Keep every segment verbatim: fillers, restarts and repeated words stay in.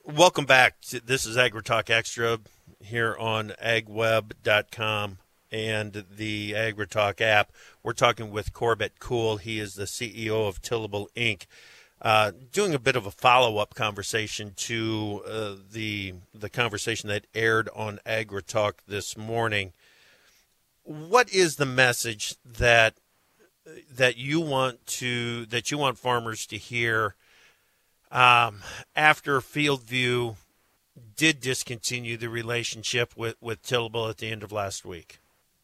Welcome back. This is AgriTalk Extra here on ag web dot com and the AgriTalk app. We're talking with Corbett Cool. He is the C E O of Tillable Incorporated. Uh, doing a bit of a follow-up conversation to uh, the the conversation that aired on AgriTalk this morning. What is the message that that you want to that you want farmers to hear um, after Fieldview did discontinue the relationship with, with Tillable at the end of last week?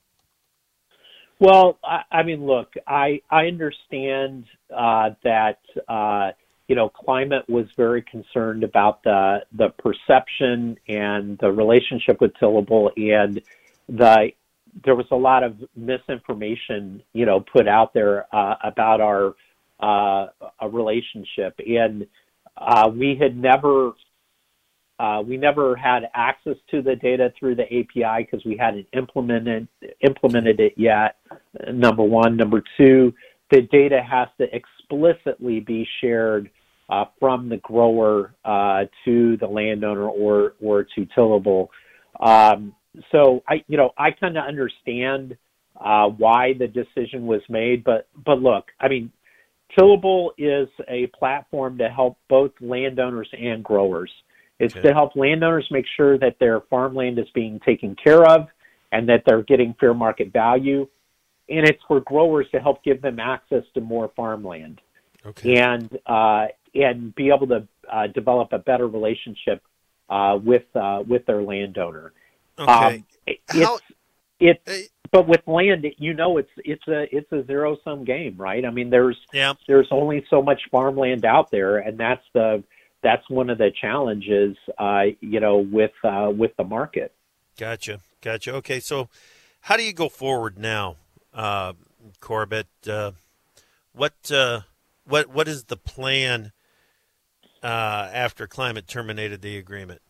Well, I, I mean, look, I I understand uh, that uh, you know Climate was very concerned about the the perception and the relationship with Tillable, and the there was a lot of misinformation, you know, put out there uh, about our uh, a relationship, and uh, we had never. Uh, we never had access to the data through the A P I because we hadn't implemented implemented it yet. Number one. Number two, the data has to explicitly be shared uh, from the grower uh, to the landowner or or to Tillable. Um, so I, you know, I kind of understand uh, why the decision was made, but but look, I mean, Tillable is a platform to help both landowners and growers. It's Okay. to help landowners make sure that their farmland is being taken care of and that they're getting fair market value. And it's for growers to help give them access to more farmland Okay. and uh, and be able to uh, develop a better relationship uh, with uh, with their landowner. Okay. Um, it- How? it's uh, it's but with land, you know, it's it's a it's a zero sum game, right? I mean, there's Yeah. there's only so much farmland out there, and that's the that's one of the challenges, uh, you know, with uh, with the market. Gotcha. Gotcha. Okay. So, how do you go forward now, uh, Corbett? Uh, what uh, what what is the plan uh, after Climate terminated the agreement?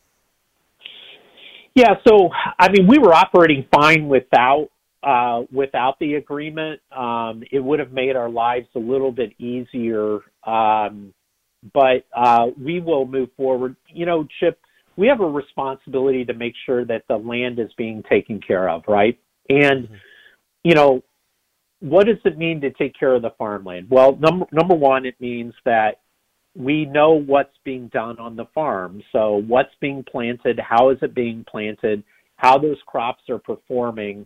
Yeah, so I mean, we were operating fine without uh, without the agreement. Um, it would have made our lives a little bit easier, um, but uh, we will move forward. You know, Chip, we have a responsibility to make sure that the land is being taken care of, right? And Mm-hmm. you know, what does it mean to take care of the farmland? Well, number number one, it means that we know what's being done on the farm. So what's being planted, how is it being planted, how those crops are performing,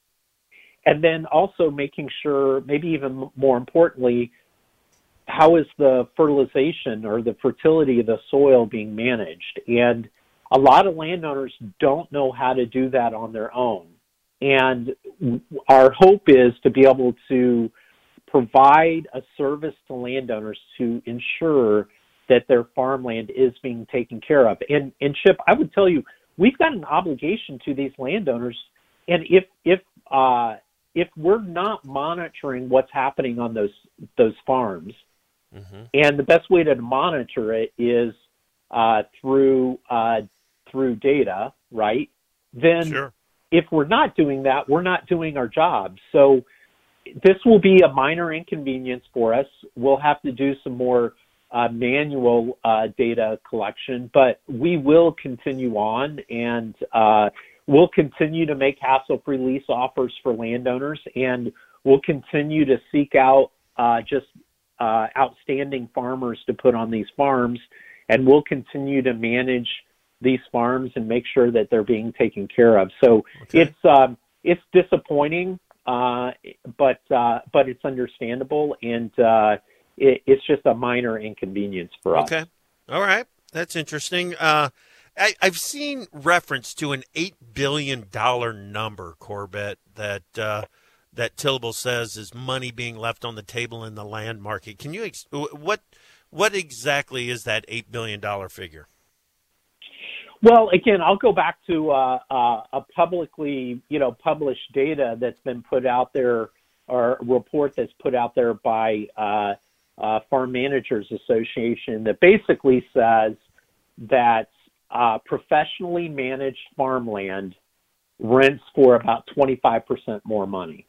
and then also making sure, maybe even more importantly, how is the fertilization or the fertility of the soil being managed? And a lot of landowners don't know how to do that on their own. And our hope is to be able to provide a service to landowners to ensure that their farmland is being taken care of. And, and Chip, I would tell you, we've got an obligation to these landowners. And if if uh, if we're not monitoring what's happening on those those farms, Mm-hmm. and the best way to monitor it is uh, through uh, through data, right? Then Sure. if we're not doing that, we're not doing our job. So this will be a minor inconvenience for us. We'll have to do some more uh, manual uh, data collection, but we will continue on, and uh, we'll continue to make hassle-free lease offers for landowners, and we'll continue to seek out uh, just uh, outstanding farmers to put on these farms, and we'll continue to manage these farms and make sure that they're being taken care of. So Okay. it's um, it's disappointing. Uh, but uh, but it's understandable, and uh, it, it's just a minor inconvenience for us. Okay. All right. That's interesting. Uh, I, I've seen reference to an eight billion dollar number, Corbett, that uh, that Tillable says is money being left on the table in the land market. Can you ex- what what exactly is that eight billion dollar figure? Well, again, I'll go back to uh, uh, a publicly, you know, published data that's been put out there, or a report that's put out there by uh, uh, Farm Managers Association that basically says that uh, professionally managed farmland rents for about twenty-five percent more money.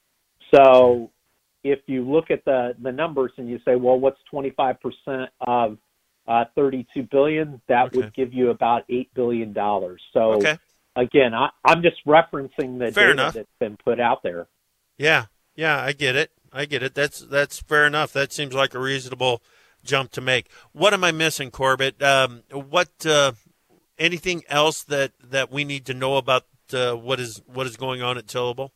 So if you look at the, the numbers and you say, well, what's twenty-five percent of uh, thirty-two billion dollars. That Okay. would give you about eight billion dollars. So Okay. again, I, I'm just referencing the Fair data enough. that's been put out there. Yeah, yeah, I get it. I get it. That's that's fair enough. That seems like a reasonable jump to make. What am I missing, Corbett? Um, what uh, anything else that, that we need to know about uh, what is what is going on at Tillable?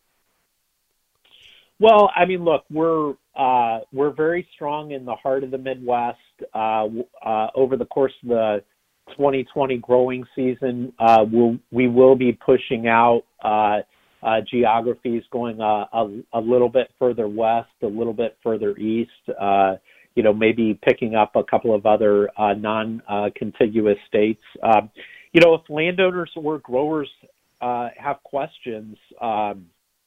Well, I mean, look, we're uh, we're very strong in the heart of the Midwest. Uh, uh, over the course of the twenty twenty growing season, uh, we'll, we will be pushing out uh, uh, geographies going uh, a, a little bit further west, a little bit further east. Uh, you know, maybe picking up a couple of other uh, non-contiguous uh, states. Um, you know, if landowners or growers uh, have questions. Um,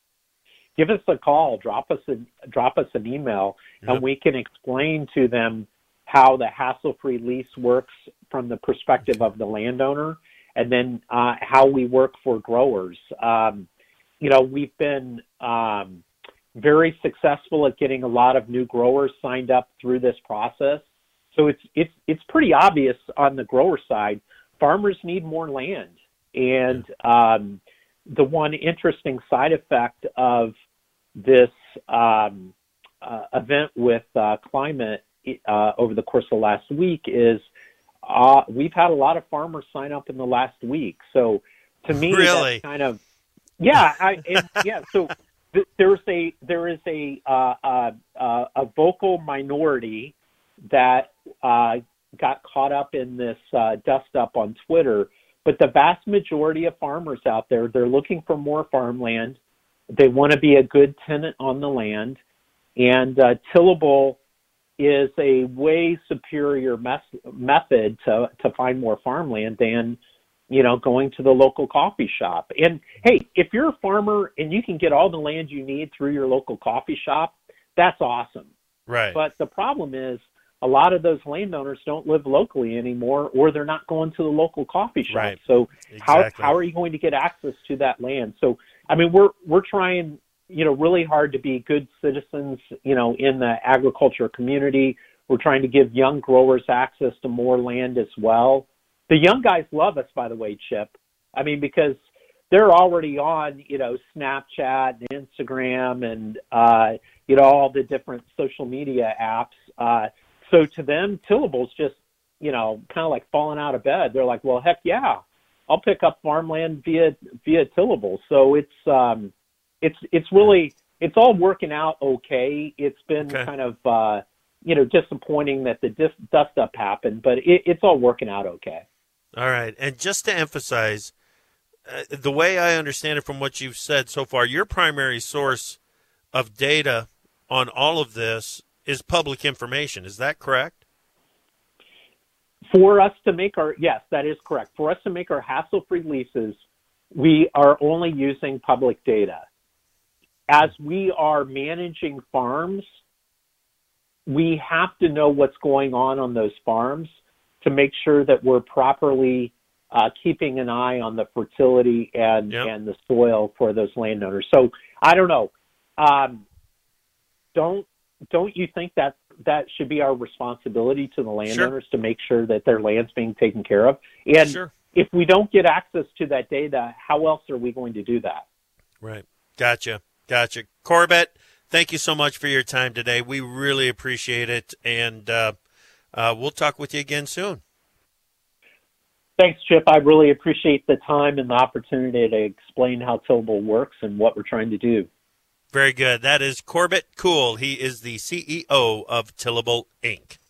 Give us a call, drop us a, drop us an email, Yep. and we can explain to them how the hassle-free lease works from the perspective of the landowner, and then uh, how we work for growers. Um, you know, we've been um, very successful at getting a lot of new growers signed up through this process. So it's it's it's pretty obvious on the grower side, farmers need more land, and um, the one interesting side effect of this um, uh, event with uh, climate uh, over the course of the last week is uh, we've had a lot of farmers sign up in the last week. So to me, Really? that's kind of, yeah, I, and, yeah. So th- there's a, there is a, uh, uh, uh, a vocal minority that uh, got caught up in this uh, dust up on Twitter. But the vast majority of farmers out there, they're looking for more farmland. They want to be a good tenant on the land. And uh, tillable is a way superior mes- method to, to find more farmland than, you know, going to the local coffee shop. And, hey, if you're a farmer and you can get all the land you need through your local coffee shop, that's awesome. Right. But the problem is, a lot of those landowners don't live locally anymore, or they're not going to the local coffee shop. Right. So how Exactly. how are you going to get access to that land? So, I mean, we're we're trying, you know, really hard to be good citizens, you know, in the agriculture community. We're trying to give young growers access to more land as well. The young guys love us, by the way, Chip. I mean, because they're already on, you know, Snapchat and Instagram and, uh, you know, all the different social media apps. Uh, So to them, tillable's just, you know, kind of like falling out of bed. They're like, well, heck yeah, I'll pick up farmland via via tillable. So it's um, it's it's really it's all working out okay. It's been Okay. kind of uh, you know disappointing that the dis- dust up happened, but it, it's all working out okay. All right. And just to emphasize, uh, the way I understand it from what you've said so far, your primary source of data on all of this is public information. Is that correct? For us to make our, yes, that is correct. For us to make our hassle-free leases, we are only using public data. As we are managing farms, we have to know what's going on on those farms to make sure that we're properly uh, keeping an eye on the fertility and, Yep. and the soil for those landowners. So I don't know. Um, don't Don't you think that that should be our responsibility to the landowners to make sure that their land's being taken care of? And Sure. if we don't get access to that data, how else are we going to do that? Right. Gotcha. Gotcha. Corbett, thank you so much for your time today. We really appreciate it, and uh, uh, we'll talk with you again soon. Thanks, Chip. I really appreciate the time and the opportunity to explain how tillable works and what we're trying to do. Very good. That is Corbett Cool. He is the C E O of Tillable, Incorporated